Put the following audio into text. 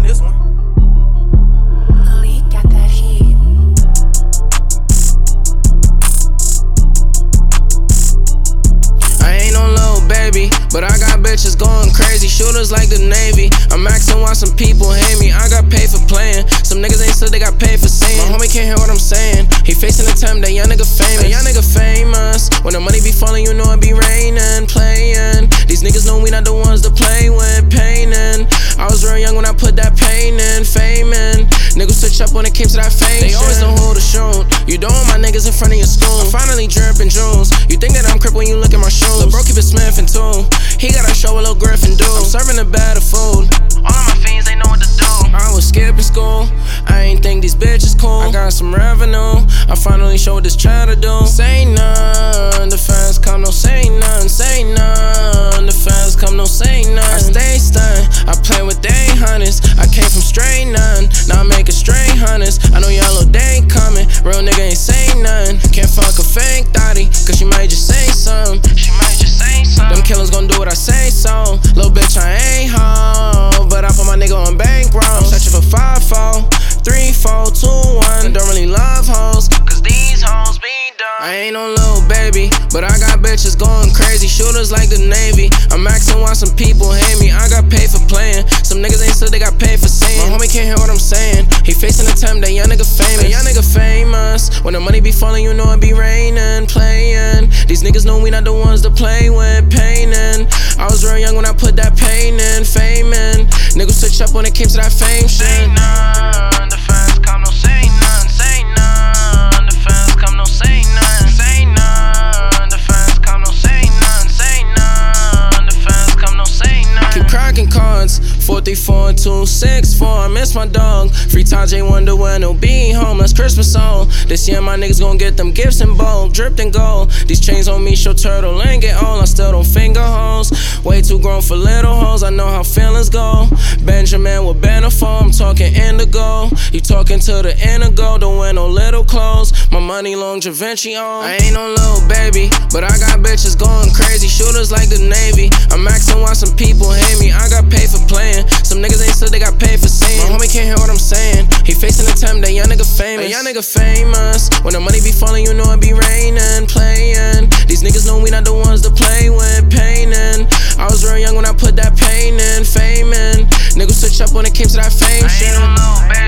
this one. Got that heat. I ain't no little baby, but I got bitches going crazy. Shooters like the Navy. I'm maxing while some people hate me. I got paid for playing. Some niggas ain't said they got paid for saying. My homie can't hear what I'm saying. He facing the time that young nigga famous. Young nigga famous. When the money be falling, you know it be raining, playing. These niggas know we not the ones to play with, painin'. I was real young when I put that pain in, fame in. Niggas switch up when it came to that fame. They always don't hold a shoot. You don't want my niggas in front of your school. I'm finally dripping jewels. You think that I'm crip when you look at my shoes. Lil' bro keep it Smith and too. He gotta show a little Griffin do. I'm serving the better food. All of my fiends, they know what to do. I was skipping school. I ain't think these bitches cool. I got some revenue. I finally showed this child to do. Say none, the fans come, no say none. Say none, the fans come, no say none. I stay stunned, I play with they hunters. I came from straight none, now I'm making straight hunters. I know yellow they ain't coming, real nigga ain't say nothing. Can't fuck a fake thotty, cause she might just say something. She might just say something. Them killers gon' do what I say so. Little bitch, I ain't hoe, but I put my nigga on bankroll. I'm searching for 5-4, 3-4, 2-1. Don't really love hoes, cause these hoes be dumb. I ain't no little baby, but I got bitches going crazy. Shooters like the Navy. I'm maxing while some people hate me. I got paid for playing. Some niggas ain't said they got paid for saying. My homie can't hear what I'm saying. He facing the time that young nigga famous. Young nigga famous. When the money be falling, you know it be raining, playing. These niggas know we not the ones to play with, painin'. I was real young when I put that pain in, fame in. Niggas switch up when it came to that fame shit. Say none, the fans come, no say none. Say none, the fans come, no say none. Say none, the fans come, no say none. Say none, the fans come, no say none. Keep cracking cards, 4-3-4 and 2-6-4. I miss my dog. Free time, J wonder when he'll be home. That's Christmas song. This year my niggas gon' get them gifts in bulk, dripped in gold. These chains on me show turtle and get old. I still don't finger hoes. Way too grown for little hoes. I know how feelings go. Benjamin with Benefo, I'm talking indigo. You talking to the indigo, don't wear no little clothes. My money long Givenchy on. I ain't no little baby, but I got bitches going crazy. Shooters like the Navy. I'm maxing while some people hate me. I got paid for playing. Some niggas ain't said they got paid for saying. My homie can't hear what I'm saying. He facing the time that young nigga famous. Young nigga famous. When the money be falling, you know it be raining, playing. These niggas know we not the ones to play with, painin'. I was real young when I put that pain in, fame in. Niggas switch up when it came to that fame shit. I ain't no little baby.